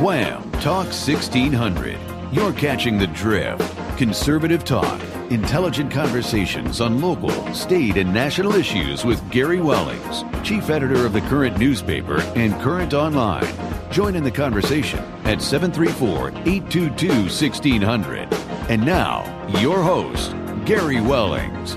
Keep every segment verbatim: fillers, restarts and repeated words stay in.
Wham! Talk sixteen hundred. You're catching the drift. Conservative talk. Intelligent conversations on local, state, and national issues with Gary Wellings, chief editor of the Current newspaper and Current Online. Join in the conversation at seven three four, eight two two, one six zero zero. And now, your host, Gary Wellings.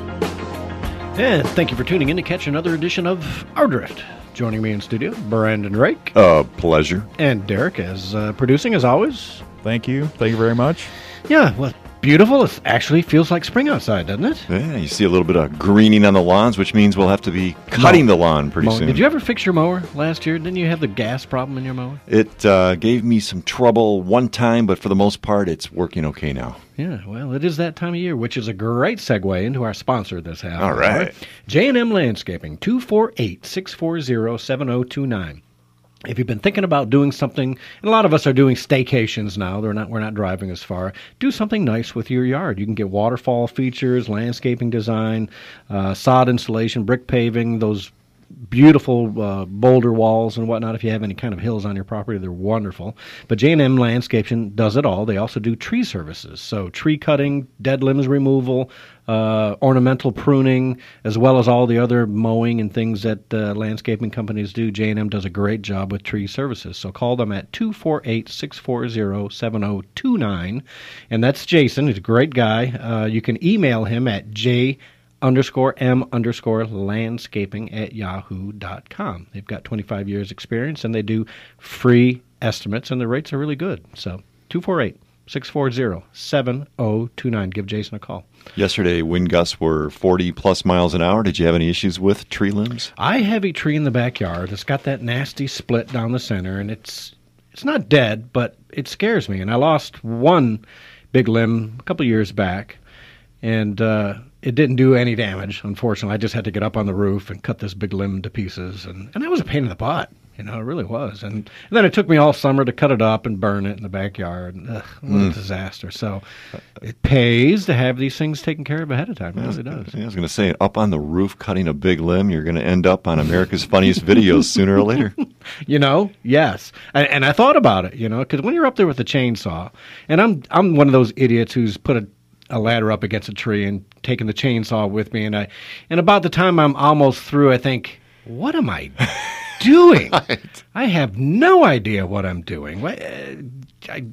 And thank you for tuning in to catch another edition of Our Drift. Joining me in studio, Brandon Rake. Uh, pleasure. And Derek is uh, producing, as always. Thank you. Thank you very much. Yeah, well, beautiful. It actually feels like spring outside, doesn't it? Yeah, you see a little bit of greening on the lawns, which means we'll have to be cutting the lawn pretty Mowing. soon. Did you ever fix your mower last year? Didn't you have the gas problem in your mower? It uh, gave me some trouble one time, but for the most part, it's working okay now. Yeah, well, it is that time of year, which is a great segue into our sponsor this half. All right. J and M Landscaping, two four eight, six four zero, seven zero two nine. If you've been thinking about doing something, and a lot of us are doing staycations now, they're not, we're not driving as far, do something nice with your yard. You can get waterfall features, landscaping design, uh, sod installation, brick paving, those beautiful uh, boulder walls and whatnot. If you have any kind of hills on your property, they're wonderful. But J and M Landscaping does it all. They also do tree services, so tree cutting, dead limbs removal, uh, ornamental pruning, as well as all the other mowing and things that uh, landscaping companies do. J and M does a great job with tree services. So call them at two four eight, six four zero, seven zero two nine. And that's Jason. He's a great guy. Uh, you can email him at j underscore m underscore landscaping at yahoo dot com. They've got twenty-five years experience, and they do free estimates, and the rates are really good. So two four eight, six four zero, seven zero two nine. Give Jason a call. Yesterday, wind gusts were forty plus miles an hour. Did you have any issues with tree limbs? I have a tree in the backyard. It's got that nasty split down the center, and it's it's not dead, but it scares me. And I lost one big limb a couple years back, and uh, it didn't do any damage, unfortunately. I just had to get up on the roof and cut this big limb to pieces, and, and that was a pain in the butt. You know, it really was. And, and then it took me all summer to cut it up and burn it in the backyard. Ugh, what Mm. a disaster. So it pays to have these things taken care of ahead of time. It really does. I was going to say, up on the roof cutting a big limb, you're going to end up on America's Funniest Videos sooner or later. You know, yes. And, and I thought about it, you know, because when you're up there with a chainsaw, and I'm I'm one of those idiots who's put a a ladder up against a tree and taking the chainsaw with me, and I, and about the time I'm almost through, I think, what am I doing? Right. I have no idea what I'm doing. What, uh, I,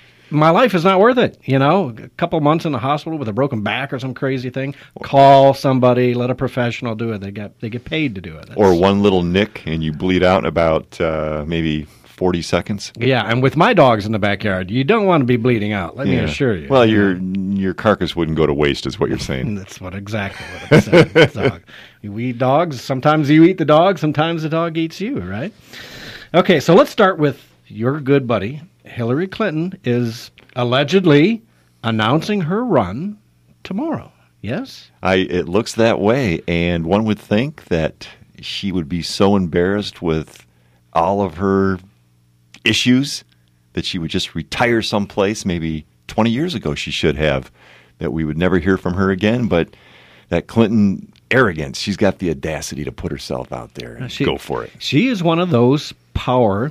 my life is not worth it. You know, a couple months in the hospital with a broken back or some crazy thing. Call somebody, let a professional do it. They get they get paid to do it. That's, Or one little nick and you bleed out in about uh, maybe forty seconds. yeah, and with my dogs in the backyard, you don't want to be bleeding out. Let me Yeah. assure you. Well, your your carcass wouldn't go to waste, is what you're saying. That's what exactly what I'm saying. It's dog. You eat dogs. Sometimes you eat the dog. Sometimes the dog eats you, right? Okay, so let's start with your good buddy. Hillary Clinton is allegedly announcing her run tomorrow. Yes? I it looks that way, and one would think that she would be so embarrassed with all of her issues that she would just retire someplace. Maybe twenty years ago she should have, that we would never hear from her again. But that Clinton arrogance, she's got the audacity to put herself out there and She- go for it. She is one of those power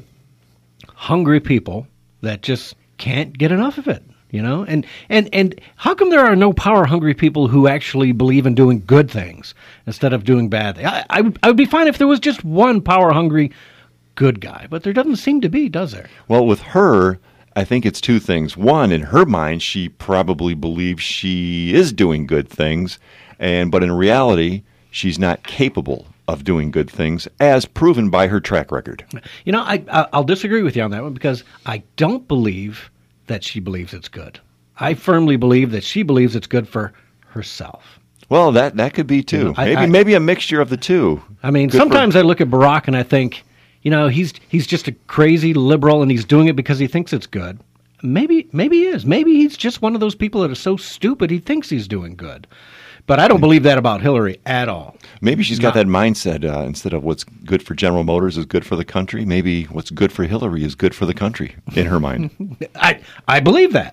hungry people that just can't get enough of it, you know? And and and how come there are no power hungry people who actually believe in doing good things instead of doing bad things? I, I, would- I would be fine if there was just one power hungry good guy, but there doesn't seem to be, does there? Well, with her, I think it's two things. One, in her mind, she probably believes she is doing good things, and but in reality, she's not capable of doing good things, as proven by her track record. You know, I, I I'll disagree with you on that one because I don't believe that she believes it's good. I firmly believe that she believes it's good for herself. Well, that that could be too. You know, I- maybe I- maybe a mixture of the two. I mean, Good sometimes for- I look at Barack and I think, you know, he's he's just a crazy liberal and he's doing it because he thinks it's good. Maybe maybe he is. Maybe he's just one of those people that are so stupid he thinks he's doing good. But I don't believe that about Hillary at all. maybe she's got Not- that mindset. Uh, instead of what's good for General Motors is good for the country, maybe what's good for Hillary is good for the country in her mind. I I believe that.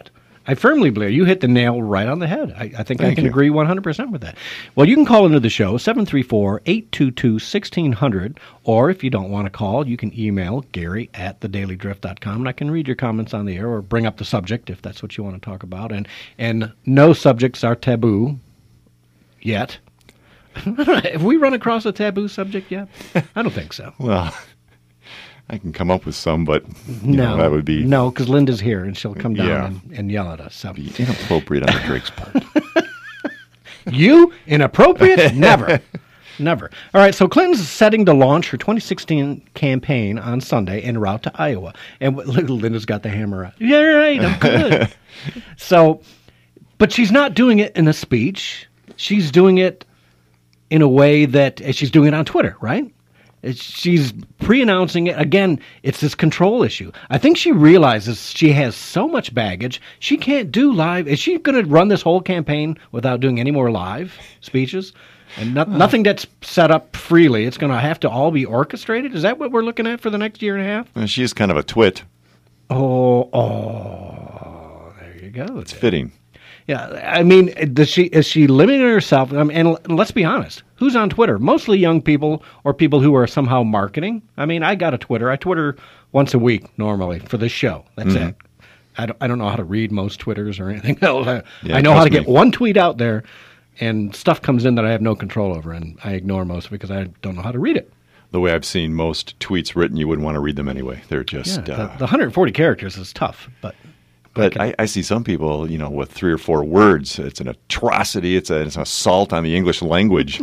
I firmly believe you hit the nail right on the head. I, I think Thank I can you. agree one hundred percent with that. Well, you can call into the show, seven three four, eight two two, one six zero zero, or if you don't want to call, you can email Gary at the daily drift dot com, and I can read your comments on the air or bring up the subject if that's what you want to talk about. And, and no subjects are taboo yet. Have we run across a taboo subject yet? I don't think so. Well, I can come up with some, but you No, know, that would be no, because Linda's here and she'll come down Yeah. and, and yell at us. So. be inappropriate on the Drake's part. You inappropriate? Never, never. All right. So Clinton's setting to launch her twenty sixteen campaign on Sunday en route to Iowa, and what- look, Linda's got the hammer out. Yeah, right. I'm good. So, but she's not doing it in a speech. She's doing it in a way that uh, she's doing it on Twitter, right? It's- She's pre-announcing it. Again, it's this control issue. I think she realizes she has so much baggage, she can't do live. Is she going to run this whole campaign without doing any more live speeches? And no, nothing that's set up freely. It's going to have to all be orchestrated? Is that what we're looking at for the next year and a half? Well, she is kind of a twit. Oh, oh, there you go. It's fitting. Yeah, I mean, does she is she limiting herself? I mean, and l- let's be honest, who's on Twitter? Mostly young people or people who are somehow marketing. I mean, I got a Twitter. I Twitter once a week normally for this show. That's it. I don't, I don't know how to read most Twitters or anything else. I, Yeah, I know how to trust get me. one tweet out there, and stuff comes in that I have no control over, and I ignore most because I don't know how to read it. The way I've seen most tweets written, you wouldn't want to read them anyway. They're Yeah, just. the, uh, the one hundred forty characters is tough, but But I, I see some people, you know, with three or four words. It's an atrocity. It's, a, it's an assault on the English language.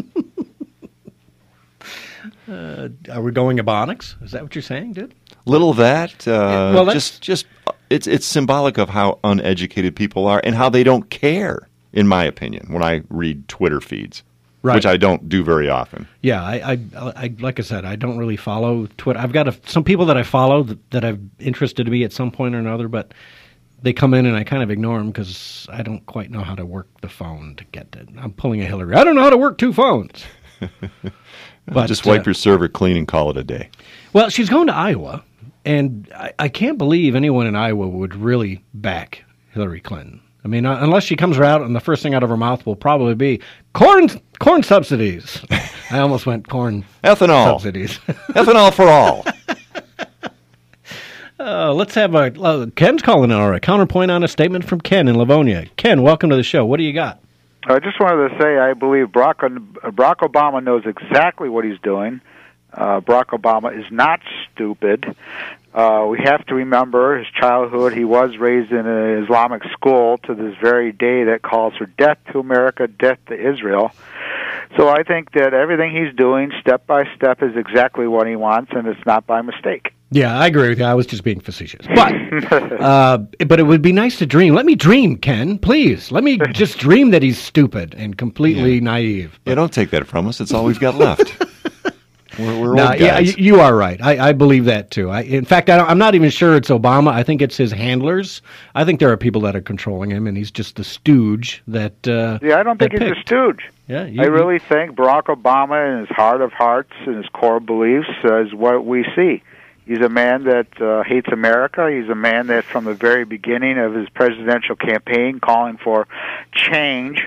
are we going Ebonics? Is that what you're saying, dude? Little of that. Uh, well, that's- just, just it's it's symbolic of how uneducated people are and how they don't care. In my opinion, when I read Twitter feeds, Right. which I don't do very often. Yeah, I, I, I, like I said, I don't really follow Twitter. I've got a, some people that I follow that, that I've interested to be at some point or another, but they come in and I kind of ignore them because I don't quite know how to work the phone to get it. I'm pulling a Hillary. I don't know how to work two phones. But, just wipe uh, your server clean and call it a day. Well, she's going to Iowa, and I, I can't believe anyone in Iowa would really back Hillary Clinton. I mean, uh, unless she comes out and the first thing out of her mouth will probably be corn corn subsidies. I almost went corn Ethanol. subsidies. Ethanol for all. Uh, let's have a uh, Ken's calling in. All right, counterpoint on a statement from Ken in Livonia. Ken, welcome to the show. What do you got? I just wanted to say I believe Barack, Barack Obama knows exactly what he's doing. Uh, Barack Obama is not stupid. Uh, we have to remember his childhood. He was raised in an Islamic school to this very day that calls for death to America, death to Israel. So I think that everything he's doing, step by step, is exactly what he wants, and it's not by mistake. Yeah, I agree with you. I was just being facetious. But uh, but it would be nice to dream. Let me dream, Ken, please. Let me just dream that he's stupid and completely Yeah. naive. Yeah, don't take that from us. It's all we've got left. We're, we're No, old yeah, guys. you you are right. I, I believe that too. I, in fact, I don't, I'm not even sure it's Obama. I think it's his handlers. I think there are people that are controlling him, and he's just the stooge that. Uh, Yeah, I don't think that he's a picked. stooge. Yeah, you- I really think Barack Obama, in his heart of hearts and his core beliefs, uh, is what we see. He's a man that uh, hates America. He's a man that, from the very beginning of his presidential campaign, calling for change,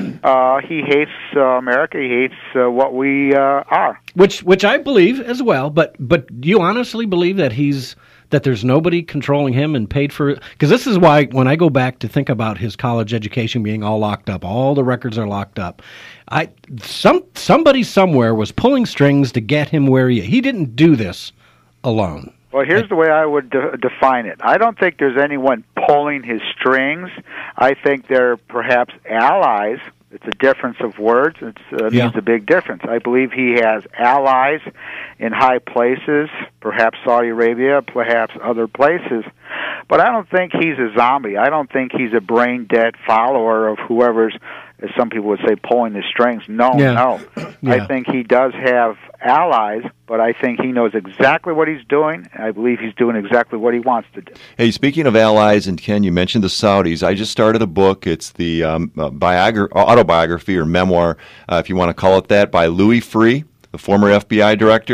uh, he hates uh, America. He hates uh, what we uh, are. Which which I believe as well, but but do you honestly believe that he's that there's nobody controlling him and paid for it? Because this is why when I go back to think about his college education being all locked up, all the records are locked up. I some somebody somewhere was pulling strings to get him where he he didn't do this alone. Well, here's the way I would de- define it. I don't think there's anyone pulling his strings. I think they're perhaps allies. It's a difference of words. It uh, Yeah. means a big difference. I believe he has allies in high places, perhaps Saudi Arabia, perhaps other places. But I don't think he's a zombie. I don't think he's a brain-dead follower of whoever's, as some people would say, pulling the strings. No, Yeah. no. Yeah. I think he does have allies, but I think he knows exactly what he's doing, and I believe he's doing exactly what he wants to do. Hey, speaking of allies, and Ken, you mentioned the Saudis. I just started a book. It's the um, uh, biogra- autobiography or memoir, uh, if you want to call it that, by Louis Freeh, the former F B I director.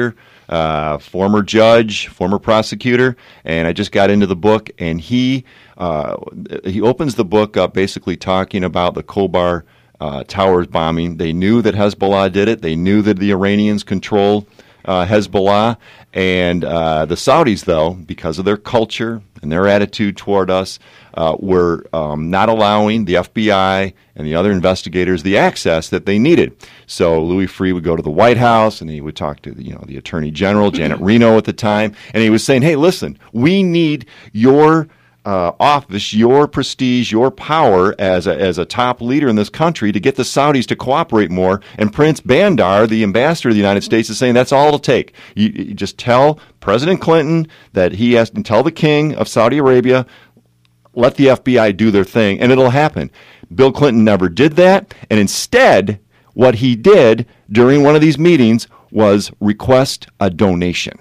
uh, former judge, former prosecutor, and I just got into the book, and he uh, he opens the book up basically talking about the Khobar uh, Towers bombing. They knew that Hezbollah did it. They knew that the Iranians controlled uh, Hezbollah. And uh, the Saudis, though, because of their culture and their attitude toward us, uh, were um, not allowing the F B I and the other investigators the access that they needed. So Louis Freeh would go to the White House, and he would talk to you know the Attorney General, Janet Reno at the time, and he was saying, hey, listen, we need your Uh, office, your prestige, your power as a, as a top leader in this country to get the Saudis to cooperate more. And Prince Bandar, the ambassador of the United States, is saying that's all it'll take. You, you just tell President Clinton that he has to tell the king of Saudi Arabia, let the F B I do their thing, and it'll happen. Bill Clinton never did that, and instead, what he did during one of these meetings was request a donation.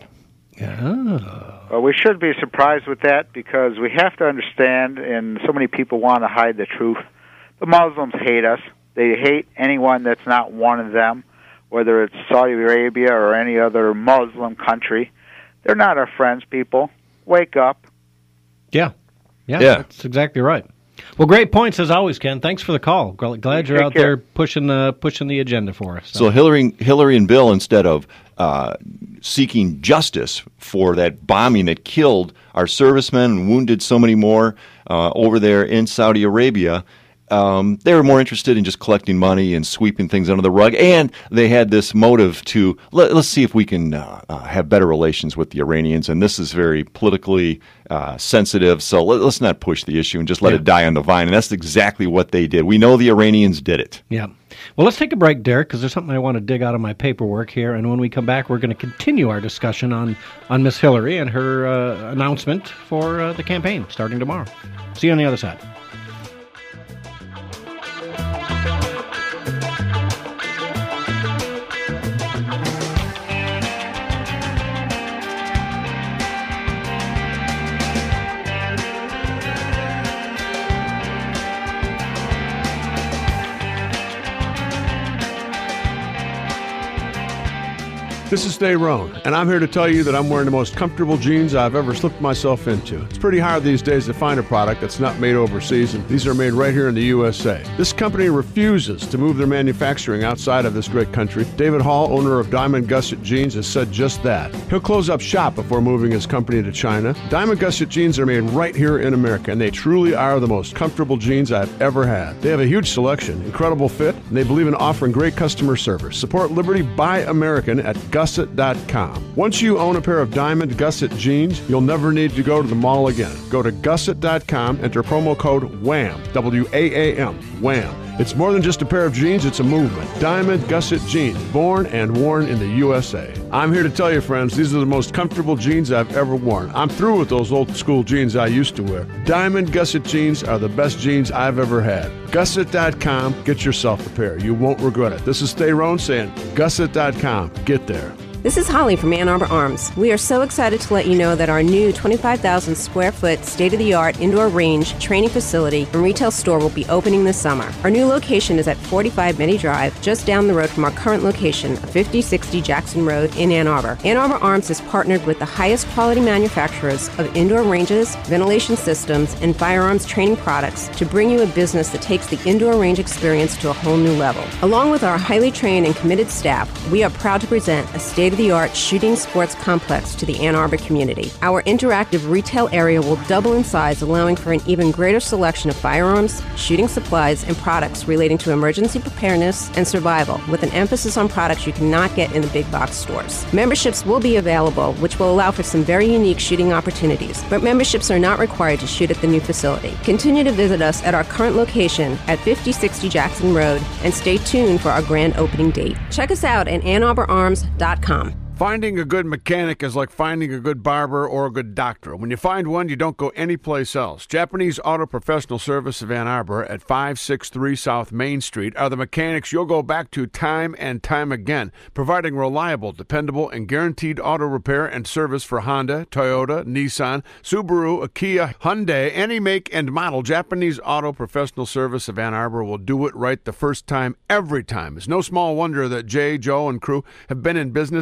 Yeah. Well, we should be surprised with that because we have to understand, and so many people want to hide the truth. The Muslims hate us. They hate anyone that's not one of them, whether it's Saudi Arabia or any other Muslim country. They're not our friends, people. Wake up. Yeah. Yeah, Yeah. that's exactly right. Well, great points as always, Ken. Thanks for the call. Glad you're Take out care. there pushing the pushing the agenda for us. So Hillary, Hillary and Bill, instead of uh, seeking justice for that bombing that killed our servicemen and wounded so many more uh, over there in Saudi Arabia, um, they were more interested in just collecting money and sweeping things under the rug. And they had this motive to, let, let's see if we can uh, uh, have better relations with the Iranians. And this is very politically uh, sensitive, so let, let's not push the issue and just let Yeah. it die on the vine. And that's exactly what they did. We know the Iranians did it. Yeah. Well, let's take a break, Derek, because there's something I want to dig out of my paperwork here. And when we come back, we're going to continue our discussion on, on Miss Hillary and her uh, announcement for uh, the campaign starting tomorrow. See you on the other side. This is Stay Roan, and I'm here to tell you that I'm wearing the most comfortable jeans I've ever slipped myself into. It's pretty hard these days to find a product that's not made overseas, and these are made right here in the U S A. This company refuses to move their manufacturing outside of this great country. David Hall, owner of Diamond Gusset Jeans, has said just that. He'll close up shop before moving his company to China. Diamond Gusset Jeans are made right here in America, and they truly are the most comfortable jeans I've ever had. They have a huge selection, incredible fit, and they believe in offering great customer service. Support Liberty, buy American at gusset dot com. Once you own a pair of Diamond Gusset jeans, you'll never need to go to the mall again. Go to gusset dot com, enter promo code WHAM, W A A M, WHAM. It's more than just a pair of jeans, it's a movement. Diamond Gusset Jeans, born and worn in the U S A. I'm here to tell you, friends, these are the most comfortable jeans I've ever worn. I'm through with those old school jeans I used to wear. Diamond Gusset Jeans are the best jeans I've ever had. gusset dot com, get yourself a pair. You won't regret it. This is Stay Roan saying, gusset dot com, get there. This is Holly from Ann Arbor Arms. We are so excited to let you know that our new twenty-five thousand square foot state-of-the-art indoor range training facility and retail store will be opening this summer. Our new location is at forty-five Mitty Drive, just down the road from our current location of fifty sixty Jackson Road in Ann Arbor. Ann Arbor Arms is partnered with the highest quality manufacturers of indoor ranges, ventilation systems, and firearms training products to bring you a business that takes the indoor range experience to a whole new level. Along with our highly trained and committed staff, we are proud to present a state state-of-the-art shooting sports complex to the Ann Arbor community. Our interactive retail area will double in size, allowing for an even greater selection of firearms, shooting supplies, and products relating to emergency preparedness and survival, with an emphasis on products you cannot get in the big box stores. Memberships will be available, which will allow for some very unique shooting opportunities, but memberships are not required to shoot at the new facility. Continue to visit us at our current location at fifty sixty Jackson Road, and stay tuned for our grand opening date. Check us out at ann arbor arms dot com. Finding a good mechanic is like finding a good barber or a good doctor. When you find one, you don't go anyplace else. Japanese Auto Professional Service of Ann Arbor at five sixty-three South Main Street are the mechanics you'll go back to time and time again, providing reliable, dependable, and guaranteed auto repair and service for Honda, Toyota, Nissan, Subaru, Kia, Hyundai, any make and model. Japanese Auto Professional Service of Ann Arbor will do it right the first time, every time. It's no small wonder that Jay, Joe, and crew have been in business since nineteen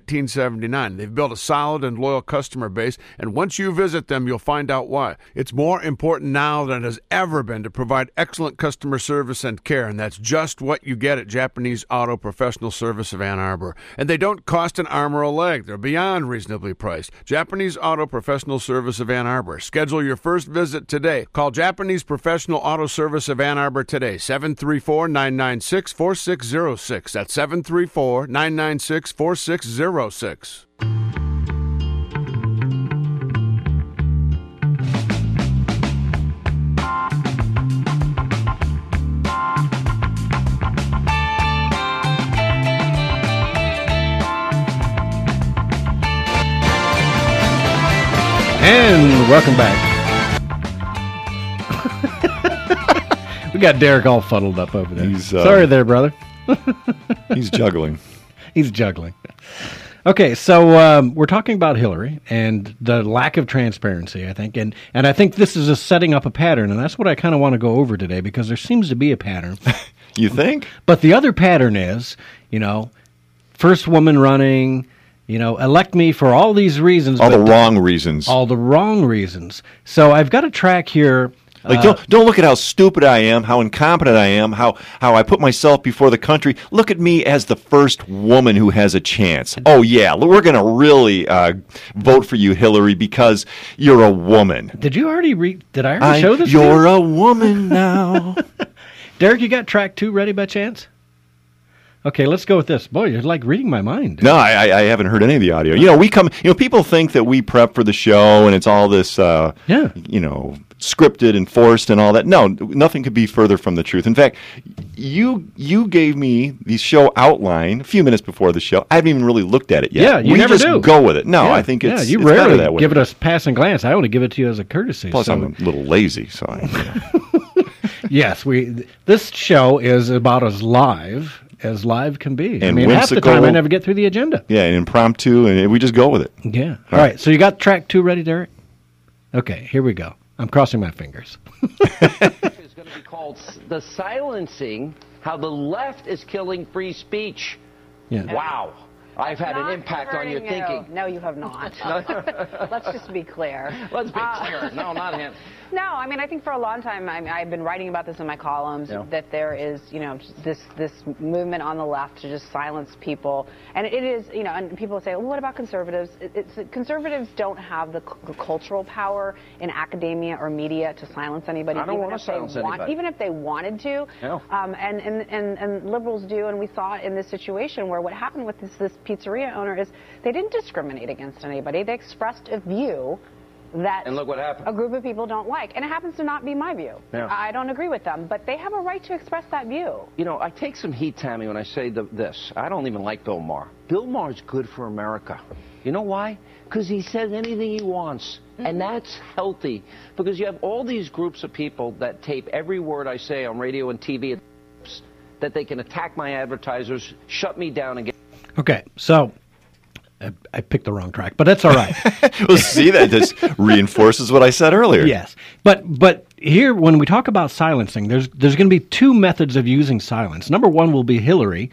nineteen seventy-nine. They've built a solid and loyal customer base, and once you visit them, you'll find out why. It's more important now than it has ever been to provide excellent customer service and care, and that's just what you get at Japanese Auto Professional Service of Ann Arbor. And they don't cost an arm or a leg. They're beyond reasonably priced. Japanese Auto Professional Service of Ann Arbor. Schedule your first visit today. Call Japanese Professional Auto Service of Ann Arbor today, seven three four, nine nine six, four six zero six. That's seven three four, nine nine six, four six zero six. And welcome back. We got Derek all fuddled up over there. He's, uh, Sorry there, brother. He's juggling. He's juggling. Okay, so um, we're talking about Hillary and the lack of transparency, I think. And, and I think this is a setting up a pattern, and that's what I kind of want to go over today because there seems to be a pattern. You think? But the other pattern is, you know, first woman running, you know, elect me for all these reasons. All but the wrong reasons. All the wrong reasons. So I've got a track here. Like, uh, don't don't look at how stupid I am, how incompetent I am, how, how I put myself before the country. Look at me as the first woman who has a chance. Oh, yeah, we're going to really uh, vote for you, Hillary, because you're a woman. Did you already read? Did I already I, show this You're to you? a woman now. Derek, you got track two ready by chance? Okay, let's go with this. Boy, you're like reading my mind. No, I, I haven't heard any of the audio. You know, we come. You know, people think that we prep for the show and it's all this. Uh, Yeah. You know, scripted and forced and all that. No, nothing could be further from the truth. In fact, you you gave me the show outline a few minutes before the show. I haven't even really looked at it yet. Yeah, you we never just do. go with it. No, Yeah, I think it's yeah, you it's better rarely that way. give it a passing glance. I only give it to you as a courtesy. Plus, so. I'm a little lazy, so I, Yes, we. This show is about as live as live can be. I And mean, half the whimsical. time I never get through the agenda. yeah, and impromptu, and we just go with it. Yeah. All right. So you got track two ready, Derek? Okay, here we go. I'm crossing my fingers. Is going to be called s- the silencing how the left is killing free speech. Yeah. Wow. I've had an Not impact on your converting you. thinking. No, you have not. Let's just be clear. Let's be Uh, clear. No, not him. No, I mean, I think for a long time, I I've been writing about this in my columns, Yeah. that there is, you know, this this movement on the left to just silence people. And it is, you know, and people say, well, what about conservatives? It, it's Conservatives don't have the, c- the cultural power in academia or media to silence anybody. I don't even wanna if they silence want, anybody. Even if they wanted to. Yeah. Um, and, and, and, and liberals do, and we saw it in this situation where what happened with this, this pizzeria owner is they didn't discriminate against anybody. They expressed a view that And look what happened. a group of people don't like. And it happens to not be my view. Yeah. I don't agree with them, but they have a right to express that view. You know, I take some heat, Tammy, when I say the, this. I don't even like Bill Maher. Bill Maher's good for America. You know why? Because he says anything he wants. Mm-hmm. And that's healthy. Because you have all these groups of people that tape every word I say on radio and T V that they can attack my advertisers, shut me down, and get... Okay, so I, I picked the wrong track, but that's all right. Well, see, that just reinforces what I said earlier. Yes, but but here when we talk about silencing, there's there's going to be two methods of using silence. Number one will be Hillary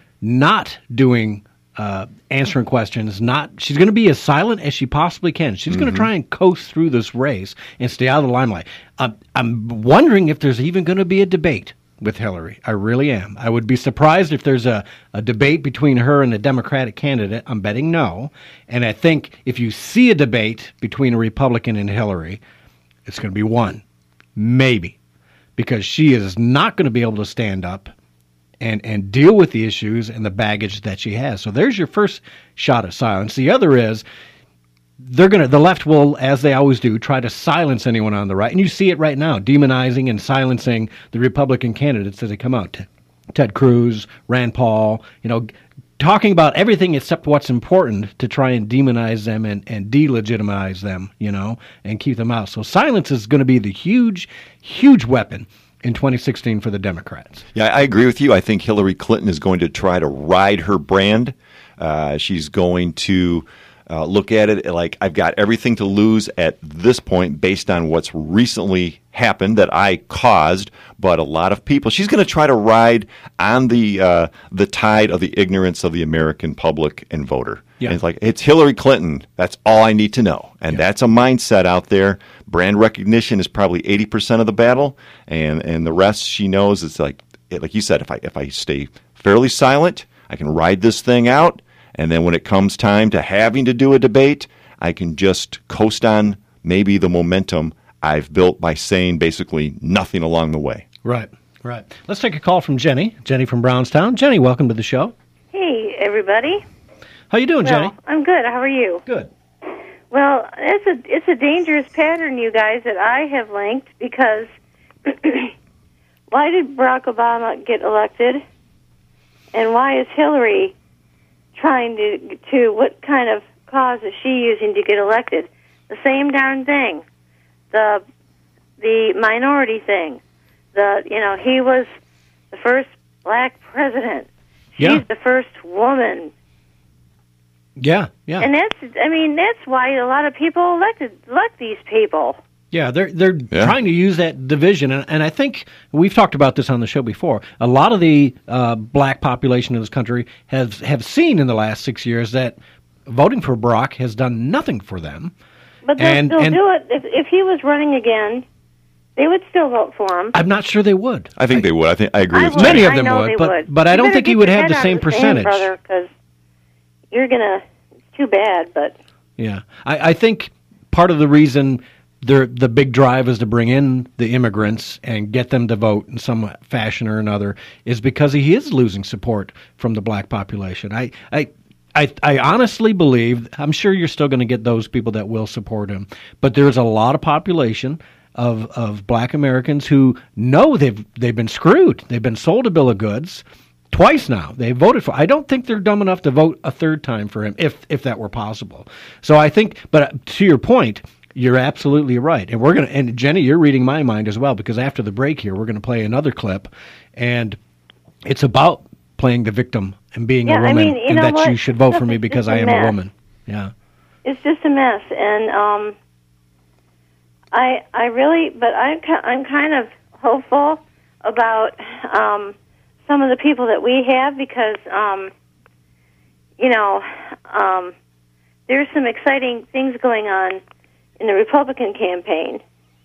not doing uh, answering questions. Not she's going to be as silent as she possibly can. She's going to try and coast through this race and stay out of the limelight. Um, I'm wondering if there's even going to be a debate with Hillary. I really am. I would be surprised if there's a, a debate between her and a Democratic candidate. I'm betting no. And I think if you see a debate between a Republican and Hillary, it's going to be one. Maybe. Because she is not going to be able to stand up and, and deal with the issues and the baggage that she has. So there's your first shot at silence. The other is they're going to, the left will, as they always do, try to silence anyone on the right. And you see it right now, demonizing and silencing the Republican candidates as they come out. Ted Cruz, Rand Paul, you know, talking about everything except what's important to try and demonize them and, and delegitimize them, you know, and keep them out. So silence is going to be the huge, huge weapon in twenty sixteen for the Democrats. Yeah, I agree with you. I think Hillary Clinton is going to try to ride her brand. Uh, she's going to uh, look at it like, I've got everything to lose at this point based on what's recently happened that I caused, but a lot of people. She's going to try to ride on the uh, the tide of the ignorance of the American public and voter. Yeah. And it's like, it's Hillary Clinton. That's all I need to know. And Yeah. that's a mindset out there. Brand recognition is probably eighty percent of the battle, and and the rest she knows is like like you said, if I if I stay fairly silent, I can ride this thing out, and then when it comes time to having to do a debate, I can just coast on maybe the momentum I've built by saying basically nothing along the way. Right, right. Let's take a call from Jenny. Jenny from Brownstown. Jenny, welcome to the show. Hey, everybody. How you doing, well, Jenny? I'm good. How are you? Good. Well, it's a it's a dangerous pattern, you guys, that I have linked because why did Barack Obama get elected, and why is Hillary trying to to what kind of cause is she using to get elected? The same darn thing. The the minority thing. The you know he was the first black president. She's Yeah. the first woman. Yeah, yeah. And that's, I mean, that's why a lot of people elected elect these people. Yeah, they're they're Yeah. trying to use that division, and, and I think we've talked about this on the show before. A lot of the uh, black population in this country has have seen in the last six years that voting for Barack has done nothing for them. But they'll And- still and- do it. If, if he was running again, they would still vote for him. I'm not sure they would. I think they would. I think I agree I with would. Many Jenny. of I them know would, they but- would. but I You don't better think he get would your have the head same on the sand, percentage. brother, because you're gonna. It's too bad, but Yeah, I, I think part of the reason the the big drive is to bring in the immigrants and get them to vote in some fashion or another is because he is losing support from the black population. I I. I, I honestly believe, I'm sure you're still going to get those people that will support him, but there's a lot of population of of black Americans who know they've they've been screwed. They've been sold a bill of goods twice now. They voted for. I don't think they're dumb enough to vote a third time for him, if if that were possible. So I think, but to your point, you're absolutely right. And we're gonna. And Jenny, you're reading my mind as well, because after the break here, we're going to play another clip, and it's about playing the victim and being Yeah, a I woman, mean, you and know that what? you should vote for Stuff me is because just I a am a mess. woman. Yeah. it's just a mess. And um, I I really, but I'm ki- I'm kind of hopeful about um, some of the people that we have because um, you know um, there's some exciting things going on in the Republican campaign.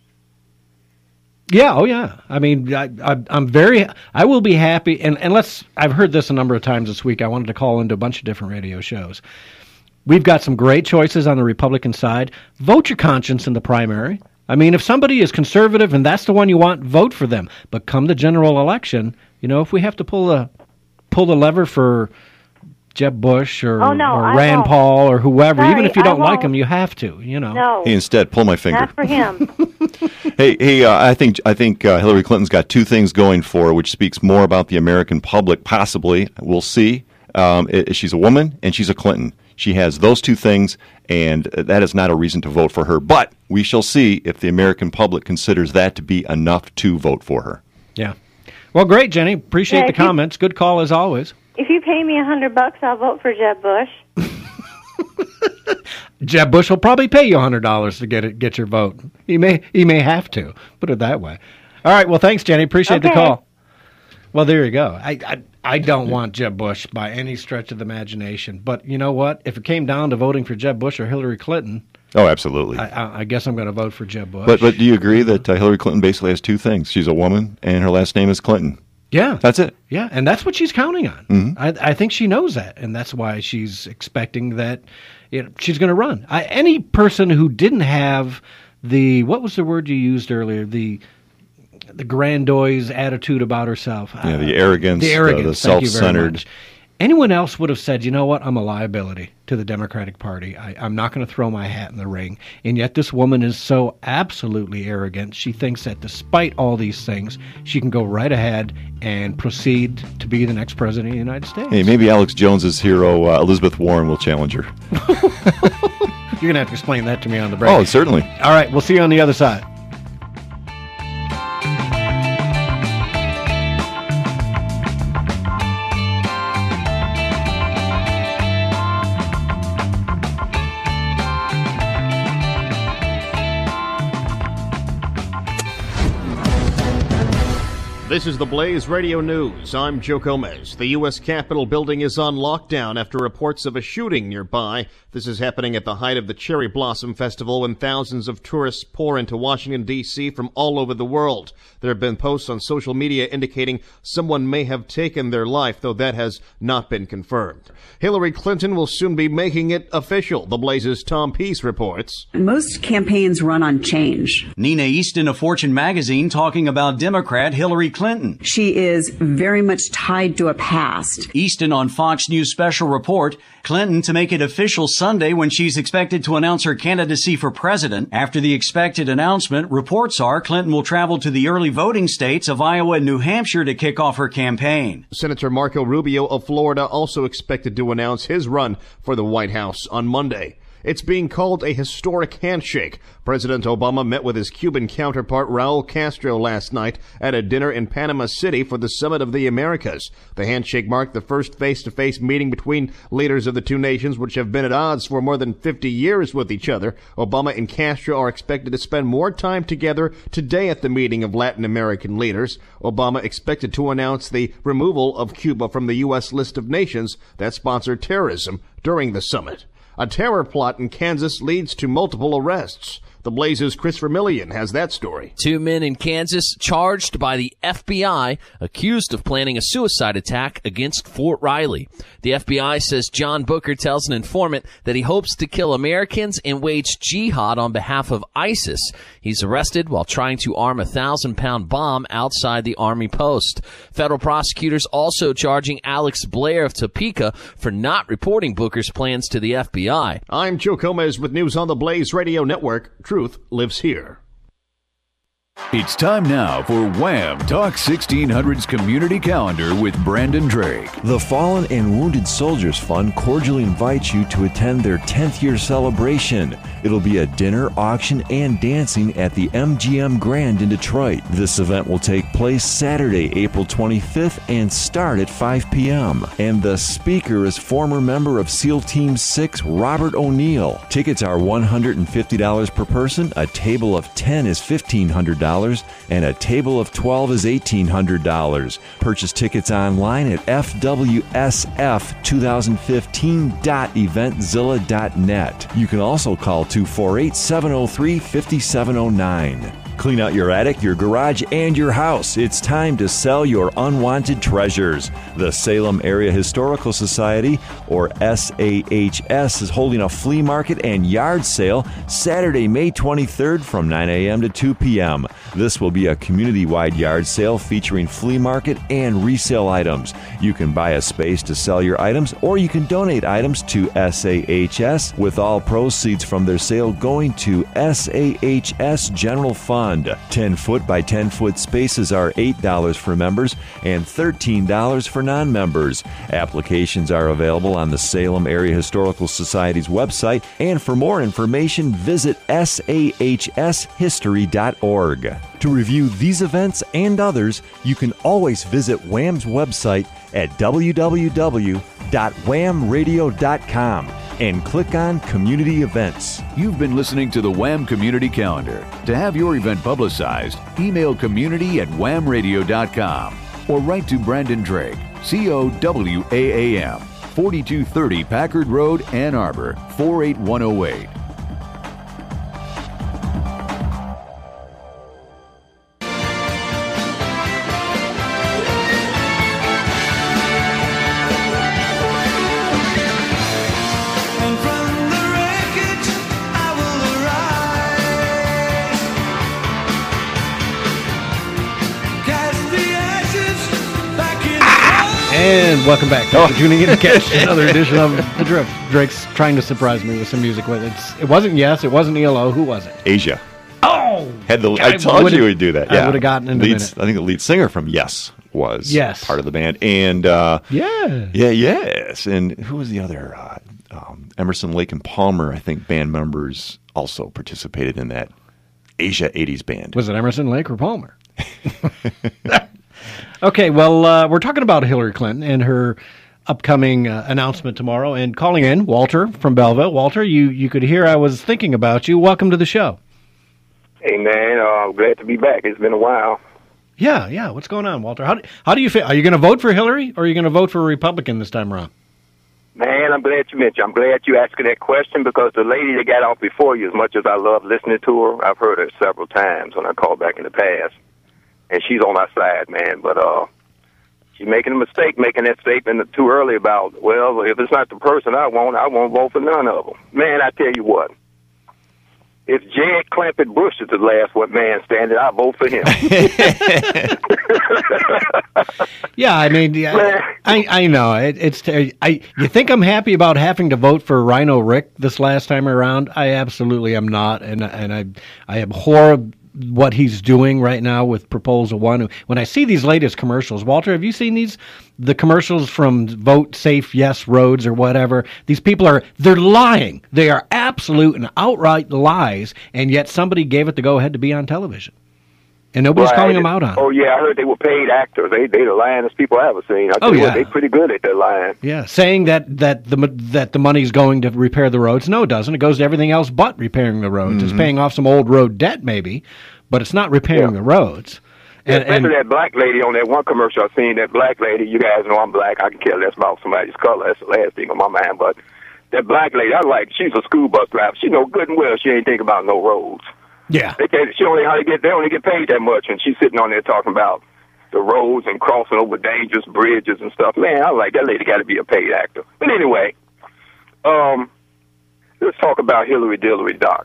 Yeah, oh yeah. I mean, I, I, I'm very, I will be happy, and, and let's, I've heard this a number of times this week. I wanted to call into a bunch of different radio shows. We've got some great choices on the Republican side. Vote your conscience in the primary. I mean, if somebody is conservative and that's the one you want, vote for them. But come the general election, you know, if we have to pull the, pull the lever for Jeb Bush or, Oh, no, or I Rand won't. Paul or whoever, Sorry, even if you I don't like won't. them, you have to, you know. No, Hey, instead, pull my finger. not for him. Hey, hey! Uh, I think I think uh, Hillary Clinton's got two things going for her, which speaks more about the American public. Possibly, we'll see. Um, i- she's a woman and she's a Clinton. She has those two things, and that is not a reason to vote for her. But we shall see if the American public considers that to be enough to vote for her. Yeah. Well, great, Jenny. Appreciate Yeah, the if you- comments. Good call as always. If you pay me a hundred bucks, I'll vote for Jeb Bush. Jeb Bush will probably pay you a hundred dollars to get it, get your vote. He may, he may have to. Put it that way. All right. Well, thanks, Jenny. Appreciate the Okay. call. Well, there you go. I, I, I don't want Jeb Bush by any stretch of the imagination. But you know what? If it came down to voting for Jeb Bush or Hillary Clinton, Oh, absolutely. I, I, I guess I'm going to vote for Jeb Bush. But but do you agree that uh, Hillary Clinton basically has two things? She's a woman, and her last name is Clinton. yeah, That's it. yeah, and that's what she's counting on. Mhm. I, I think she knows that, and that's why she's expecting that you know, she's going to run. I, any person who didn't have the what was the word you used earlier? The the grandiose attitude about herself. Yeah, the arrogance, the the- arrogance. the thank you very self-centered. much. Anyone else would have said, you know what, I'm a liability to the Democratic Party. I, I'm not going to throw my hat in the ring. And yet this woman is so absolutely arrogant. She thinks that despite all these things, she can go right ahead and proceed to be the next president of the United States. Hey, maybe Alex Jones's hero uh, Elizabeth Warren will challenge her. You're going to have to explain that to me on the break. Oh, certainly. All right, we'll see you on the other side. This is the Blaze Radio News. I'm Joe Gomez. The U S Capitol building is on lockdown after reports of a shooting nearby. This is happening at the height of the Cherry Blossom Festival when thousands of tourists pour into Washington, D C from all over the world. There have been posts on social media indicating someone may have taken their life, though that has not been confirmed. Hillary Clinton will soon be making it official. The Blaze's Tom Peace reports. Most campaigns run on change. Nina Easton of Fortune magazine talking about Democrat Hillary Clinton. She is very much tied to a past. Easton on Fox News special report, Clinton to make it official Sunday when she's expected to announce her candidacy for president. After the expected announcement, reports are Clinton will travel to the early voting states of Iowa and New Hampshire to kick off her campaign. Senator Marco Rubio of Florida also expected to announce his run for the White House on Monday. It's being called a historic handshake. President Obama met with his Cuban counterpart Raul Castro last night at a dinner in Panama City for the Summit of the Americas. The handshake marked the first face-to-face meeting between leaders of the two nations, which have been at odds for more than fifty years with each other. Obama and Castro are expected to spend more time together today at the meeting of Latin American leaders. Obama expected to announce the removal of Cuba from the U S list of nations that sponsor terrorism during the summit. A terror plot in Kansas leads to multiple arrests. The Blaze's Chris Vermillion has that story. Two men in Kansas charged by the F B I, accused of planning a suicide attack against Fort Riley. The F B I says John Booker tells an informant that he hopes to kill Americans and wage jihad on behalf of ISIS. He's arrested while trying to arm a thousand-pound bomb outside the Army post. Federal prosecutors also charging Alex Blair of Topeka for not reporting Booker's plans to the F B I. I'm Joe Gomez with news on the Blaze Radio Network. Truth lives here. It's time now for Wham! Talk sixteen hundred's Community Calendar with Brandon Drake. The Fallen and Wounded Soldiers Fund cordially invites you to attend their tenth year celebration. It'll be a dinner, auction, and dancing at the M G M Grand in Detroit. This event will take place Saturday, April twenty-fifth, and start at five p.m. And the speaker is former member of SEAL Team six, Robert O'Neill. Tickets are one hundred fifty dollars per person, a table of ten is fifteen hundred dollars, and a table of twelve is eighteen hundred dollars. Purchase tickets online at f w s f twenty fifteen dot eventzilla dot net. You can also call two four eight, seven oh three, five seven oh nine. Clean out your attic, your garage, and your house. It's time to sell your unwanted treasures. The Salem Area Historical Society, or S A H S, is holding a flea market and yard sale Saturday, May twenty-third from nine a.m. to two p.m. This will be a community-wide yard sale featuring flea market and resale items. You can buy a space to sell your items, or you can donate items to S A H S, with all proceeds from their sale going to S A H S General Fund. ten foot by ten foot spaces are eight dollars for members and thirteen dollars for non-members. Applications are available on the Salem Area Historical Society's website, and for more information, visit S A H S history dot org. To review these events and others, you can always visit Wham's website at w w w dot wham radio dot com and click on Community Events. You've been listening to the Wham! Community Calendar. To have your event publicized, email community at wham radio dot com or write to Brandon Drake, C O W A A M, forty-two thirty Packard Road, Ann Arbor, four eight one oh eight. And welcome back. Thanks for tuning in to catch another edition of The Drift. Drake's trying to surprise me with some music. With it's, it wasn't Yes, it wasn't E L O. Who was it? Asia. Oh! Had the, I told you we'd do that. Yeah. I would have gotten in a Lead, minute. I think the lead singer from Yes was yes. part of the band. And uh, yeah. Yeah, yes. And who was the other? Uh, um, Emerson, Lake, and Palmer, I think band members also participated in that Asia eighties band. Was it Emerson, Lake, or Palmer? Okay, well, uh, we're talking about Hillary Clinton and her upcoming uh, announcement tomorrow. And calling in, Walter from Belleville. Walter, you, you could hear I was thinking about you. Welcome to the show. Hey, man, uh, I'm glad to be back. It's been a while. Yeah, yeah. What's going on, Walter? How do, how do you feel? Are you going to vote for Hillary, or are you going to vote for a Republican this time around? Man, I'm glad you mentioned. I'm glad you asking that question because the lady that got off before you, as much as I love listening to her, I've heard her several times when I called back in the past, and she's on my side, man. But uh, she's making a mistake making that statement too early about, well, if it's not the person I want, I won't vote for none of them. Man, I tell you what. If Jed Clampett Bush is the last one man standing, I'll vote for him. Yeah, I mean, yeah, I I know it, it's I. You think I'm happy about having to vote for Rhino Rick this last time around? I absolutely am not, and and I I abhor what he's doing right now with Proposal One. When I see these latest commercials, Walter, have you seen these? The commercials from Vote Safe Yes Roads or whatever. These people are, they're lying. They are absolute and outright lies, and yet somebody gave it the go-ahead to be on television. And nobody's Right. calling them out on it. Oh, yeah, I heard they were paid actors. They, they the lyingest people I've ever seen. I tell Oh, you yeah. what, they pretty good at their lying. Yeah, saying that, that the that the money's going to repair the roads. No, it doesn't. It goes to everything else but repairing the roads. It's Mhm. paying off some old road debt, maybe, but it's not repairing the roads. Yeah, And, especially and that black lady on that one commercial I seen, that black lady, you guys know I'm black, I can care less about somebody's color, that's the last thing on my mind, but that black lady, I like, she's a school bus driver, she know good and well she ain't thinking about no roads. Yeah. They can't, she only how to get, they only get paid that much, and she's sitting on there talking about the roads and crossing over dangerous bridges and stuff. Man, I like, that lady got to be a paid actor. But anyway, um, let's talk about Hillary Dillery, Doc.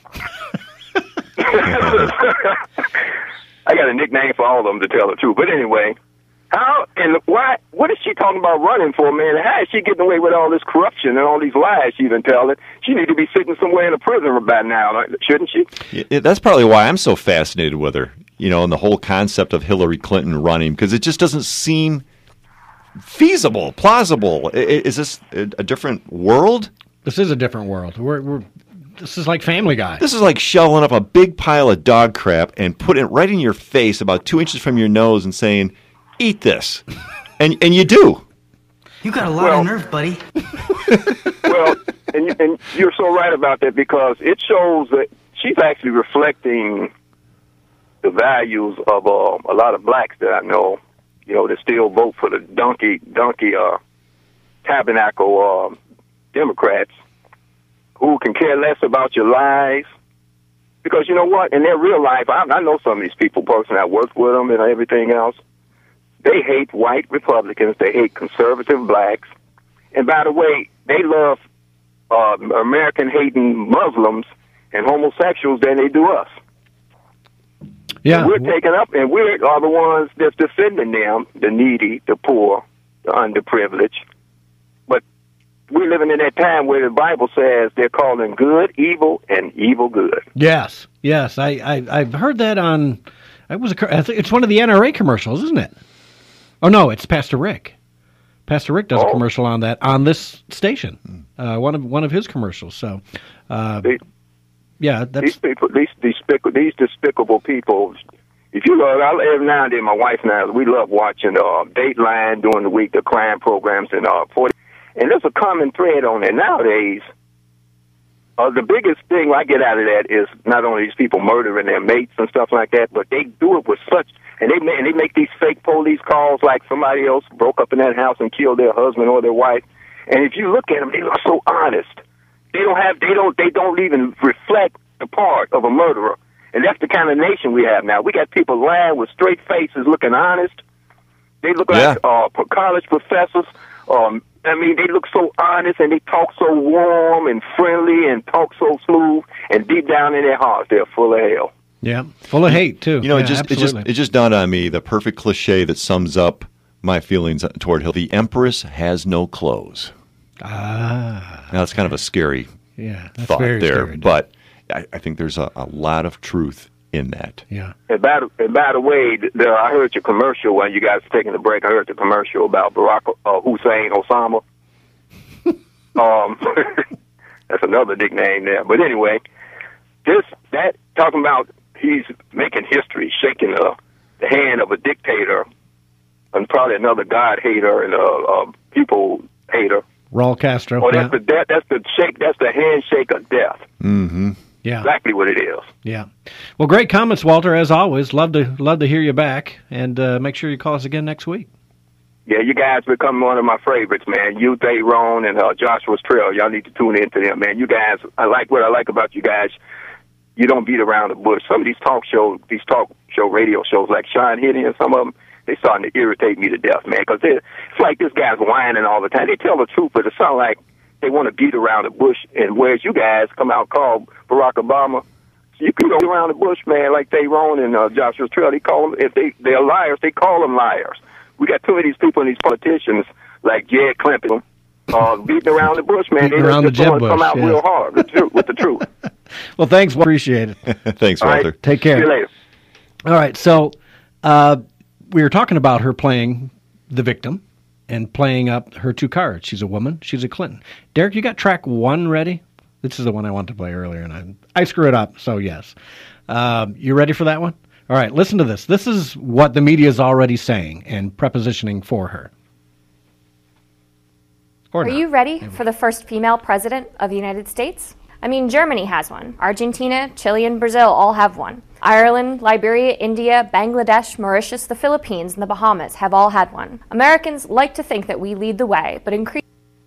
I got a nickname for all of them, to tell the truth. But anyway, how and why? What is she talking about running for, man? How is she getting away with all this corruption and all these lies she's been telling? She need to be sitting somewhere in a prison by now, shouldn't she? Yeah, that's probably why I'm so fascinated with her, you know, and the whole concept of Hillary Clinton running, because it just doesn't seem feasible, plausible. I- Is this a a different world? This is a different world. We're, we're this is like Family Guy. This is like shoveling up a big pile of dog crap and putting it right in your face about two inches from your nose and saying, eat this. And and you do. You got a lot Well- of nerve, buddy. Well, and, you- and you're so right about that because it shows that she's actually reflecting the values of uh, a lot of blacks that I know, you know, that still vote for the donkey, donkey, uh, tabernacle uh, Democrats who can care less about your lies. Because you know what? In their real life, I, I know some of these people personally. I worked with them and everything else. They hate white Republicans. They hate conservative blacks. And by the way, they love uh, American-hating Muslims and homosexuals than they do us. Yeah. And we're taking up, and we are the ones that's defending them, the needy, the poor, the underprivileged. But we're living in that time where the Bible says they're calling good evil and evil good. Yes, yes. I, I I've heard that on. It was a. I think it's one of the N R A commercials, isn't it? Oh no, it's Pastor Rick. Pastor Rick does Oh. a commercial on that on this station. Uh, one of one of his commercials. So, uh, yeah, that's These people, these despicable, these despicable people. If you love, I, every now and then, my wife and I, we love watching uh, Dateline during the week, the crime programs, and uh, forty. And there's a common thread on there nowadays. Uh, the biggest thing I get out of that is not only these people murdering their mates and stuff like that, but they do it with such, and they make, and they make these fake police calls like somebody else broke up in that house and killed their husband or their wife. And if you look at them, they look so honest. They don't have, they don't, they don't even reflect the part of a murderer. And that's the kind of nation we have now. We got people lying with straight faces, looking honest. They look like uh, college professors. Um, I mean, they look so honest and they talk so warm and friendly and talk so smooth. And deep down in their hearts, they're full of hell. yeah, full of hate too. You know, yeah, it just it just absolutely. it just dawned on me the perfect cliche that sums up my feelings toward Hillary. The Empress has no clothes. Ah, now that's kind of a scary yeah, that's thought very there, scary. but I, I think there's a, a lot of truth in that. Yeah. And by the, and by the way, the, I heard your commercial while you guys were taking the break. I heard the commercial about Barack uh, Hussein Osama. um, that's another nickname there. But anyway, this that talking about he's making history, shaking the, the hand of a dictator, and probably another God hater and a, a people hater. Raul Castro. Oh, yeah. that's the that, that's the shake. That's the handshake of death. Mm-hmm. Yeah. Exactly what it is. Yeah. Well, great comments, Walter, as always. Love to love to hear you back, and uh, make sure you call us again next week. Yeah, you guys become one of my favorites, man. You, Dave Roan, and uh, Joshua's Trail. Y'all need to tune into them, man. You guys, I like what I like about you guys. You don't beat around the bush. Some of these talk show, these talk show radio shows, like Sean Hannity and some of them, they starting to irritate me to death, man. Because it's like this guy's whining all the time. They tell the truth, but it sounds like they want to beat around the bush. And whereas you guys come out and call Barack Obama, you can go around the bush, man, like Dave Roan and uh, Joshua's Trail. They call them, if they they're liars, they call them liars. We got too many of these people and these politicians like Jed Clinton uh, beating around the bush, man. Beating they around just the want to come bush, out yes. real hard with the truth. With the truth. Well, thanks. Appreciate it. Thanks, All right. Walter. Take care. See you later. All right. So uh, we were talking about her playing the victim and playing up her two cards. She's a woman. She's a Clinton. Derek, you got track one ready? This is the one I wanted to play earlier, and I, I screw it up, so yes. Um, you ready for that one? All right, listen to this. This is what the media is already saying and prepositioning for her. Or Are not. you ready for the first female president of the United States? I mean, Germany has one. Argentina, Chile, and Brazil all have one. Ireland, Liberia, India, Bangladesh, Mauritius, the Philippines, and the Bahamas have all had one. Americans like to think that we lead the way, but increasingly,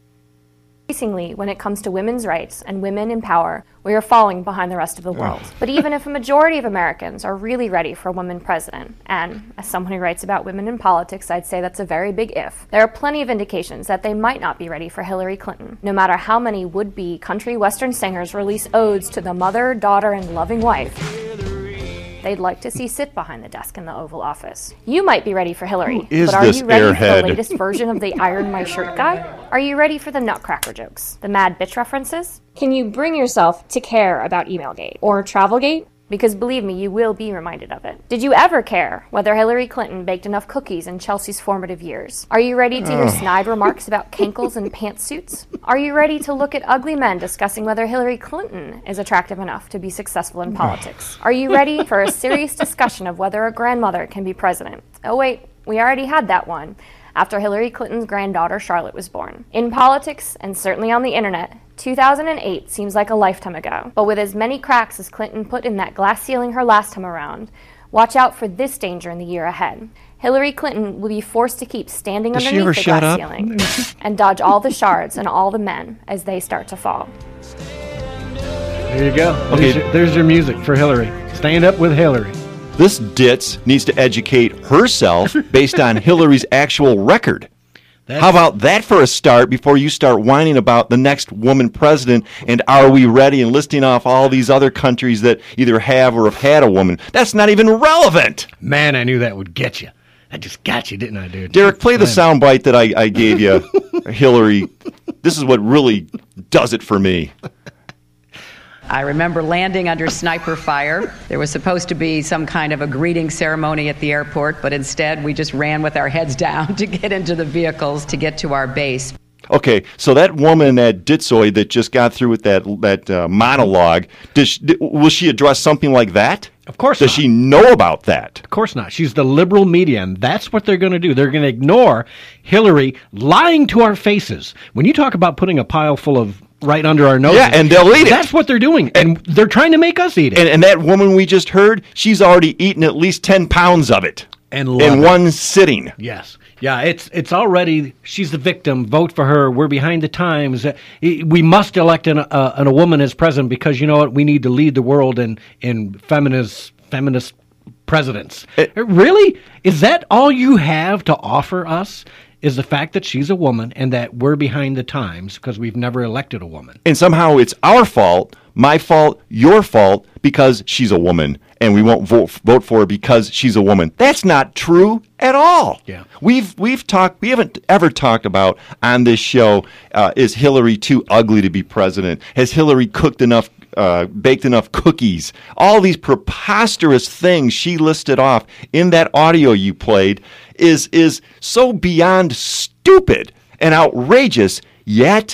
when it comes to women's rights and women in power, we are falling behind the rest of the world. But even if a majority of Americans are really ready for a woman president, and as someone who writes about women in politics, I'd say that's a very big if, there are plenty of indications that they might not be ready for Hillary Clinton, no matter how many would-be country western singers release odes to the mother, daughter, and loving wife they'd like to see sit behind the desk in the Oval Office. You might be ready for Hillary, Who is but are this you ready airhead? for the latest version of the Iron My Shirt guy? Are you ready for the Nutcracker jokes, the mad bitch references? Can you bring yourself to care about Emailgate or Travelgate? Because believe me, you will be reminded of it. Did you ever care whether Hillary Clinton baked enough cookies in Chelsea's formative years? Are you ready to hear Ugh. snide remarks about cankles and pantsuits? Are you ready to look at ugly men discussing whether Hillary Clinton is attractive enough to be successful in politics? Are you ready for a serious discussion of whether a grandmother can be president? Oh wait, we already had that one after Hillary Clinton's granddaughter Charlotte was born. In politics, and certainly on the internet, two thousand eight seems like a lifetime ago. But with as many cracks as Clinton put in that glass ceiling her last time around, watch out for this danger in the year ahead. Hillary Clinton will be forced to keep standing Does she underneath ever the shut glass up? ceiling and dodge all the shards and all the men as they start to fall. There you go. Okay. There's, your, there's your music for Hillary. Stand up with Hillary. This ditz needs to educate herself based on Hillary's actual record. That's- How about that for a start before you start whining about the next woman president and are we ready and listing off all these other countries that either have or have had a woman? That's not even relevant. Man, I knew that would get you. I just got you, didn't I, dude? Derek, play the Man. sound bite that I, I gave you, Hillary. This is what really does it for me. I remember landing under sniper fire. There was supposed to be some kind of a greeting ceremony at the airport, but instead we just ran with our heads down to get into the vehicles to get to our base. Okay, so that woman, that ditzoid that just got through with that that uh, monologue, does she, d- will she address something like that? Of course Does not. she know about that? Of course not. She's the liberal media, and that's what they're going to do. They're going to ignore Hillary lying to our faces. When you talk about putting a pile full of right under our noses, Yeah, and they'll eat it. That's what they're doing, and they're trying to make us eat it. And, and that woman we just heard, she's already eaten at least ten pounds of it And in love it. one sitting. Yes. Yeah, it's it's already, she's the victim. Vote for her. We're behind the times. Uh, We must elect an, uh, an, a woman as president because, you know what, we need to lead the world in, in feminist, feminist presidents. It- really? Is that all you have to offer us? Is the fact that she's a woman and that we're behind the times because we've never elected a woman. And somehow it's our fault, my fault, your fault, because she's a woman, and we won't vote vote for her because she's a woman. That's not true at all. Yeah. We've we've talked. We haven't ever talked about on this show. Uh, is Hillary too ugly to be president? Has Hillary cooked enough? Uh, baked enough cookies? All these preposterous things she listed off in that audio you played is is so beyond stupid and outrageous. Yet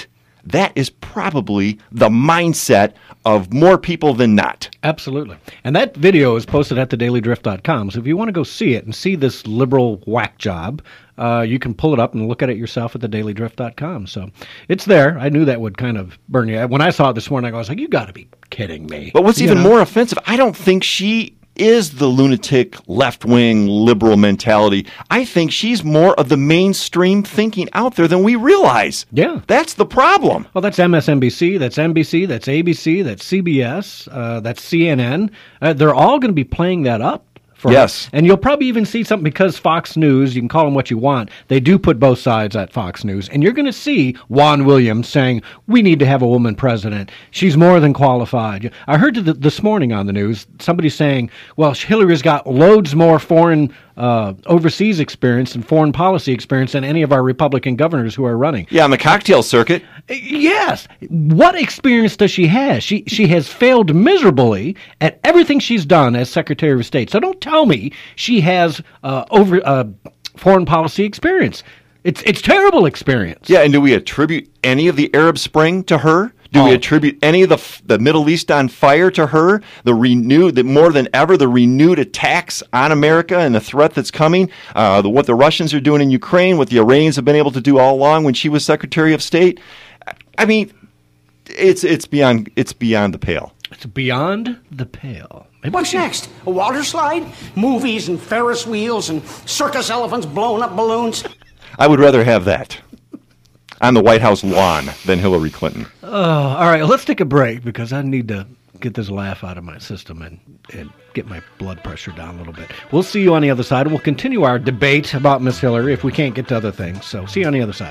that is probably the mindset of more people than not. Absolutely. And that video is posted at the daily drift dot com. So if you want to go see it and see this liberal whack job, uh, you can pull it up and look at it yourself at the daily drift dot com. So it's there. I knew that would kind of burn you. When I saw it this morning, I was like, you got to be kidding me. But what's You even know? more offensive, I don't think she is the lunatic left-wing liberal mentality. I think she's more of the mainstream thinking out there than we realize. Yeah. That's the problem. Well, that's M S N B C, that's N B C, that's A B C, that's C B S, uh, that's C N N. Uh, they're all going to be playing that up. For Yes. her. And you'll probably even see something because Fox News, you can call them what you want, they do put both sides at Fox News. And you're going to see Juan Williams saying, we need to have a woman president. She's more than qualified. I heard th- this morning on the news, somebody saying, well, Hillary's got loads more foreign uh, overseas experience and foreign policy experience than any of our Republican governors who are running. Yeah, on the cocktail circuit. Yes. What experience does she have? She she has failed miserably at everything she's done as Secretary of State. So don't tell me she has uh, over uh, foreign policy experience. It's it's terrible experience. Yeah, and do we attribute any of the Arab Spring to her? Do we attribute any of the the Middle East on fire to her? The renewed, that more than ever, the renewed attacks on America and the threat that's coming. Uh, the, what the Russians are doing in Ukraine, what the Iranians have been able to do all along when she was Secretary of State. I mean, it's it's beyond it's beyond the pale. It's beyond the pale. What's next? A water slide? Movies and Ferris wheels and circus elephants blowing up balloons? I would rather have that on the White House lawn than Hillary Clinton. Oh, all right, let's take a break because I need to get this laugh out of my system and, and get my blood pressure down a little bit. We'll see you on the other side, and we'll continue our debate about Miss Hillary if we can't get to other things. So see you on the other side.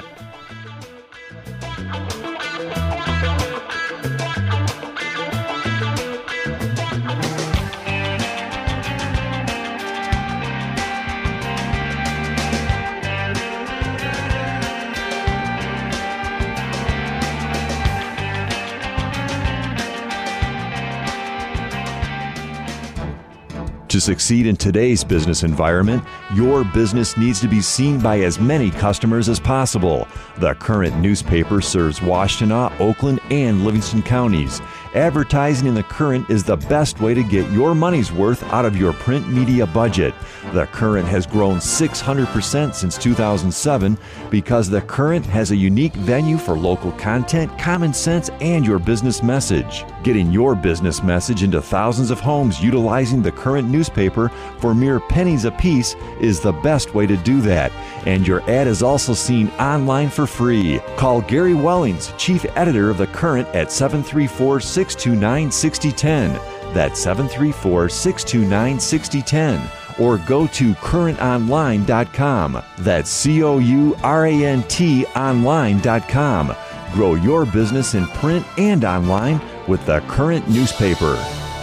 To succeed in today's business environment, your business needs to be seen by as many customers as possible. The Current newspaper serves Washtenaw, Oakland, and Livingston counties. Advertising in the Current is the best way to get your money's worth out of your print media budget. The Current has grown six hundred percent since two thousand seven because The Current has a unique venue for local content, common sense, and your business message. Getting your business message into thousands of homes utilizing the Current newspaper for mere pennies apiece is the best way to do that. And your ad is also seen online for free. Call Gary Wellings, Chief Editor of The Current, at seven three four, six two nine, six zero one zero. That's seven three four, six two nine, six zero one zero. Or go to current online dot com. That's C O U R A N T online dot com. Grow your business in print and online with the Current newspaper.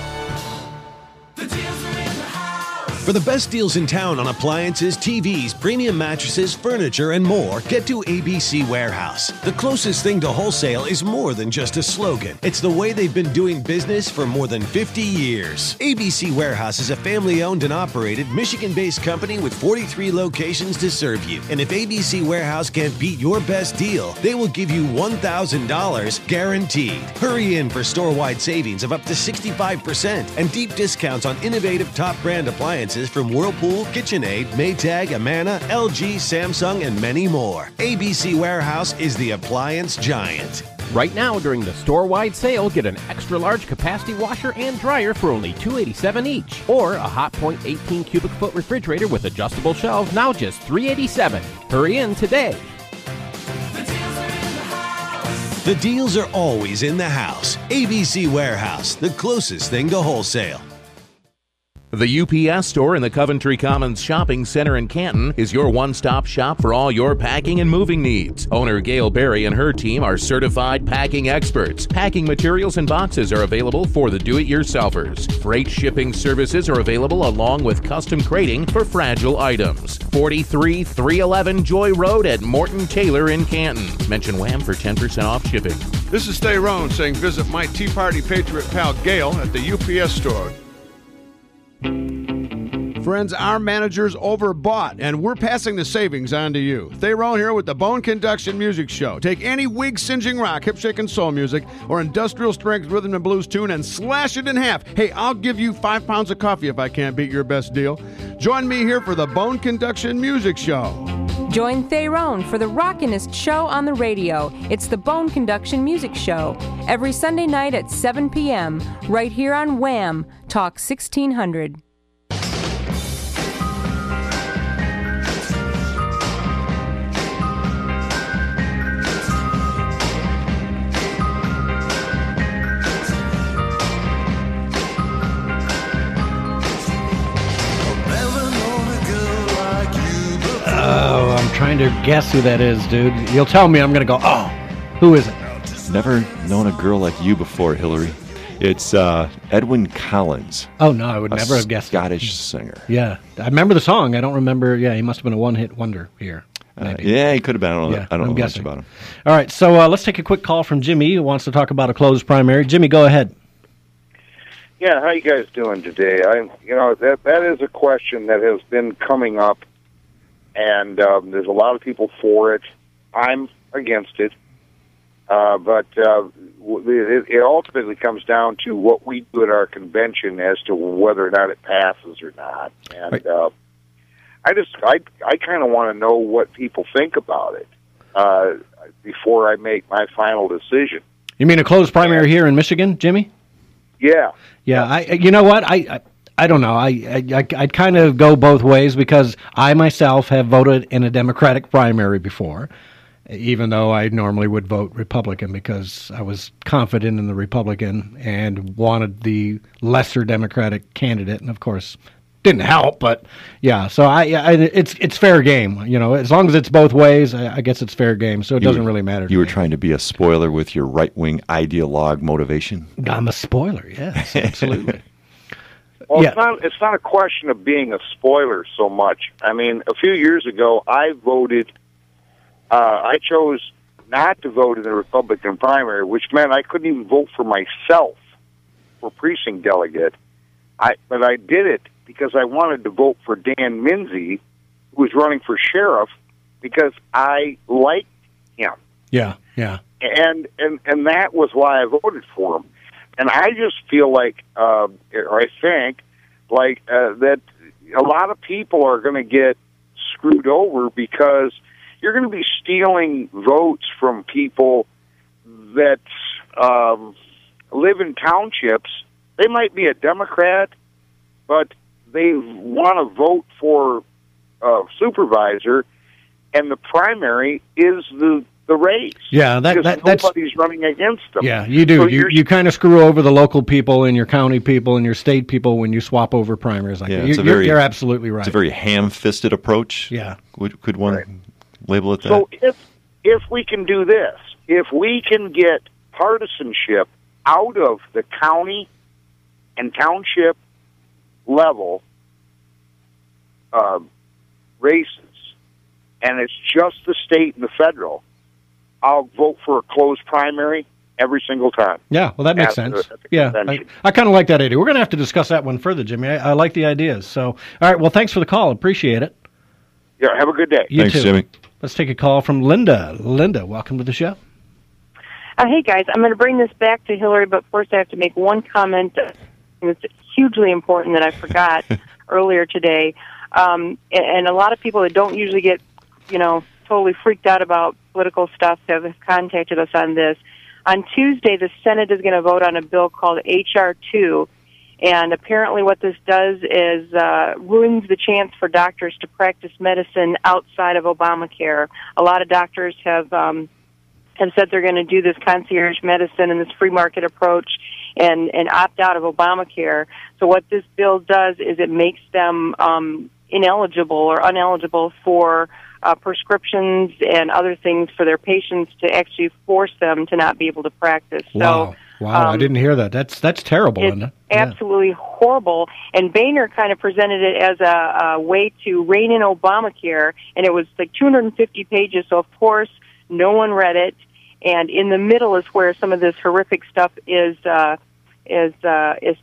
For the best deals in town on appliances, T Vs, premium mattresses, furniture, and more, get to A B C Warehouse. The closest thing to wholesale is more than just a slogan. It's the way they've been doing business for more than fifty years. A B C Warehouse is a family-owned and operated, Michigan-based company with forty-three locations to serve you. And if A B C Warehouse can't beat your best deal, they will give you one thousand dollars guaranteed. Hurry in for store-wide savings of up to sixty-five percent and deep discounts on innovative top-brand appliances from Whirlpool, KitchenAid, Maytag, Amana, L G, Samsung, and many more. A B C Warehouse is the appliance giant. Right now, during the store-wide sale, get an extra-large capacity washer and dryer for only two hundred eighty-seven dollars each. Or a Hotpoint eighteen cubic foot refrigerator with adjustable shelves, now just three hundred eighty-seven dollars. Hurry in today. The deals are always in the house. A B C Warehouse, the closest thing to wholesale. The U P S store in the Coventry Commons Shopping Center in Canton is your one-stop shop for all your packing and moving needs. Owner Gail Berry and her team are certified packing experts. Packing materials and boxes are available for the do-it-yourselfers. Freight shipping services are available along with custom crating for fragile items. forty-three three eleven Joy Road at Morton Taylor in Canton. Mention Wham for ten percent off shipping. This is Stay Roan saying visit my Tea Party Patriot pal Gail at the U P S store. Friends, our manager's overbought, and we're passing the savings on to you. Theron here with the Bone Conduction Music Show. Take any wig-singeing rock, hip-shaking soul music, or industrial-strength rhythm and blues tune and slash it in half. Hey, I'll give you five pounds of coffee if I can't beat your best deal. Join me here for the Bone Conduction Music Show. Join Theron for the rockinest show on the radio. It's the Bone Conduction Music Show. Every Sunday night at seven p.m. right here on Wham! Talk sixteen hundred. Oh, I'm trying to guess who that is, dude. You'll tell me, I'm going to go, oh, who is it? Never known a girl like you before, Hillary. It's uh, Edwyn Collins. Oh, no, I would a never have guessed Scottish it. singer. Yeah, I remember the song. I don't remember. Yeah, he must have been a one-hit wonder here. Uh, yeah, he could have been. I don't know, Yeah, I don't I'm know guessing. much about him. All right, so uh, let's take a quick call from Jimmy, who wants to talk about a closed primary. Jimmy, go ahead. Yeah, how you guys doing today? I, you know, that that is a question that has been coming up, and um, there's a lot of people for it. I'm against it, uh, but uh, it, it ultimately comes down to what we do at our convention as to whether or not it passes or not. And Right. uh, I just, I, I kind of want to know what people think about it uh, before I make my final decision. You mean a closed primary here in Michigan, Jimmy? Yeah. Yeah, I. You know what? I. I I don't know. I, I, I I'd kind of go both ways because I myself have voted in a Democratic primary before, even though I normally would vote Republican because I was confident in the Republican and wanted the lesser Democratic candidate, and of course didn't help. But yeah, so I, I it's it's fair game. You know, as long as it's both ways, I, I guess it's fair game. So it You doesn't were- really matter. You were trying to be a spoiler with your right-wing ideologue motivation. I'm a spoiler. Yes, absolutely. Well, Yeah. it's not it's not a question of being a spoiler so much. I mean, a few years ago, I voted. Uh, I chose not to vote in the Republican primary, which meant I couldn't even vote for myself for precinct delegate. I but I did it because I wanted to vote for Dan Minzy, who was running for sheriff, because I liked him, Yeah, yeah. and and and that was why I voted for him. And I just feel like, uh, or I think, like uh, that a lot of people are going to get screwed over because you're going to be stealing votes from people that um, live in townships. They might be a Democrat, but they want to vote for a supervisor, and the primary is the the race. Yeah, that, because that that's nobody's running against them. yeah. You do. So you you're- you kind of screw over the local people and your county people and your state people when you swap over primaries like Yeah, that. it's You, a you're, very- you're absolutely right. It's a very ham-fisted approach. Yeah. Would, could one label it that? So if if we can do this, if we can get partisanship out of the county and township level uh, races, and it's just the state and the federal, I'll vote for a closed primary every single time. Yeah, well, that makes At the- sense. at the Yeah, I, convention. I kind of like that idea. We're going to have to discuss that one further, Jimmy. I, I like the ideas. So, all right. Well, thanks for the call. Appreciate it. Yeah, have a good day. You too. Let's take a call from Linda. Linda, welcome to the show. Uh, hey, guys, I'm going to bring this back to Hillary, but first I have to make one comment that's hugely important that I forgot earlier today. Um, and, and a lot of people that don't usually get, you know, totally freaked out about political stuff have contacted us on this. On Tuesday, the Senate is going to vote on a bill called H R two, and apparently what this does is uh, ruins the chance for doctors to practice medicine outside of Obamacare. A lot of doctors have um, have said they're going to do this concierge medicine and this free market approach and, and opt out of Obamacare. So what this bill does is it makes them um, ineligible or uneligible for uh, prescriptions and other things for their patients to actually force them to not be able to practice. Wow. So, Wow, I um, didn't hear that. That's that's terrible, it's Linda. Yeah. absolutely horrible. And Boehner kind of presented it as a, a way to rein in Obamacare, and it was like two hundred fifty pages, so of course no one read it. And in the middle is where some of this horrific stuff is uh, is uh, is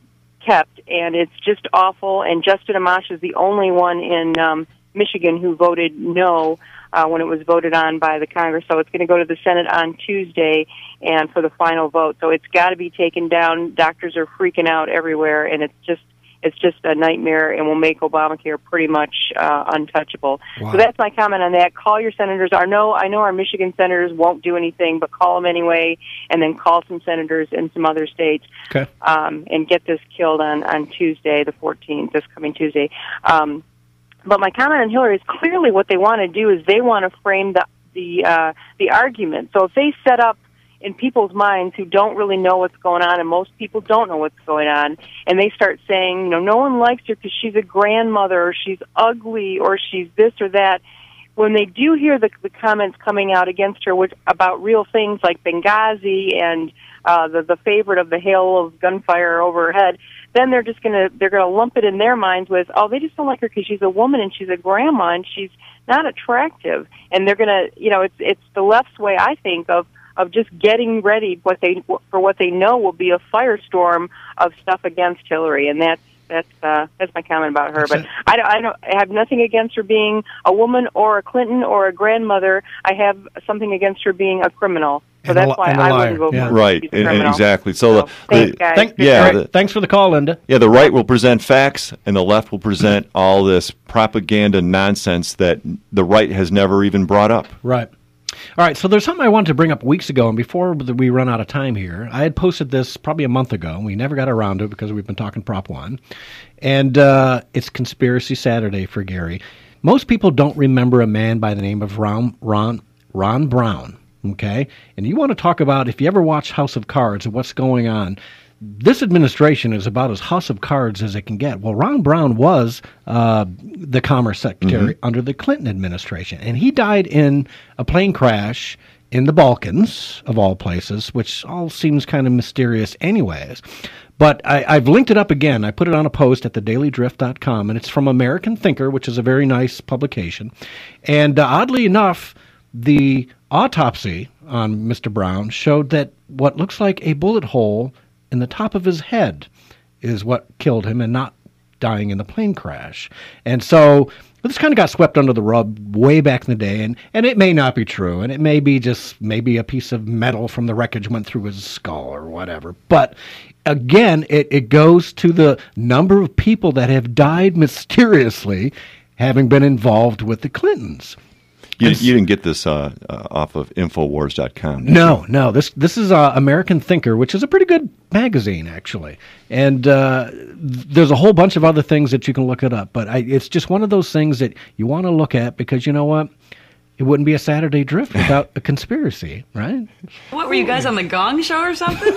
kept, and it's just awful. And Justin Amash is the only one in um, Michigan who voted no uh, when it was voted on by the Congress. So it's going to go to the Senate on Tuesday and for the final vote. So it's got to be taken down. Doctors are freaking out everywhere, and it's just it's just a nightmare, and will make Obamacare pretty much uh, untouchable. Wow. So that's my comment on that. Call your senators. I know, I know our Michigan senators won't do anything, but call them anyway, and then call some senators in some other states, okay. um, and get this killed on, on Tuesday, the fourteenth, this coming Tuesday. Um, but my comment on Hillary is clearly what they want to do is they want to frame the the uh, the argument. So if they set up in people's minds who don't really know what's going on, and most people don't know what's going on, and they start saying, you know, no one likes her because she's a grandmother, or she's ugly, or she's this or that. When they do hear the, the comments coming out against her which, about real things like Benghazi and uh, the, the favorite of the hail of gunfire over her head, then they're just gonna they're gonna lump it in their minds with, oh, they just don't like her because she's a woman and she's a grandma and she's not attractive, and they're gonna, you know, it's it's the left's way, I think, of of just getting ready what they for what they know will be a firestorm of stuff against Hillary, and that's that's uh, that's my comment about her. But I don't, I don't I have nothing against her being a woman or a Clinton or a grandmother. I have something against her being a criminal. So And that's a, why and a I liar. wouldn't vote yeah. for her. Right, She's a and, and criminal. exactly. So, So, the, thanks, the guys. Thank, yeah, all right. the, Thanks for the call, Linda. yeah, the right will present facts, and the left will present all this propaganda nonsense that the right has never even brought up. Right. All right, so there's something I wanted to bring up weeks ago, and before we run out of time here, I had posted this probably a month ago, and we never got around to it because we've been talking Prop one, and uh, it's Conspiracy Saturday for Gary. Most people don't remember a man by the name of Ron, Ron, Ron Brown, okay? And you want to talk about, if you ever watch House of Cards and what's going on, this administration is about as House of Cards as it can get. Well, Ron Brown was uh, the Commerce Secretary Mm-hmm. under the Clinton administration, and he died in a plane crash in the Balkans, of all places, which all seems kind of mysterious anyways. But I, I've linked it up again. I put it on a post at the daily drift dot com, and it's from American Thinker, which is a very nice publication. And uh, oddly enough, the autopsy on Mister Brown showed that what looks like a bullet hole in the top of his head is what killed him, and not dying in the plane crash. And so this kind of got swept under the rug way back in the day, and, and it may not be true, and it may be just maybe a piece of metal from the wreckage went through his skull or whatever. But again, it, it goes to the number of people that have died mysteriously having been involved with the Clintons. You, you didn't get this uh, uh, off of Infowars dot com. No, no. This this is uh, American Thinker, which is a pretty good magazine, actually. And uh, there's a whole bunch of other things that you can look it up. But I, it's just one of those things that you want to look at because, you know what? It wouldn't be a Saturday Drift without a conspiracy, right? What, were you guys on the Gong Show or something?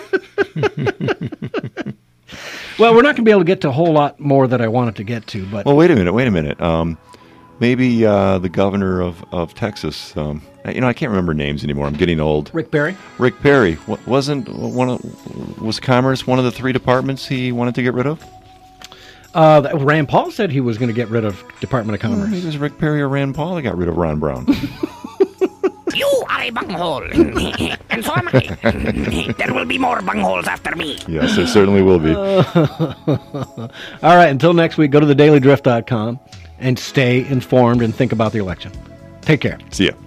Well, we're not going to be able to get to a whole lot more that I wanted to get to. But Well, wait a minute, wait a minute. Um, maybe uh, the governor of, of Texas, um, you know, I can't remember names anymore. I'm getting old. Rick Perry? Rick Perry. Wa- Wasn't one of, was Commerce one of the three departments he wanted to get rid of? Uh, that- Rand Paul said he was going to get rid of Department of Commerce. It was Rick Perry or Rand Paul that got rid of Ron Brown. You are a bunghole, and so am I. There will be more bungholes after me. Yes, there certainly will be. All right, until next week, go to the daily drift dot com and stay informed and think about the election. Take care. See ya.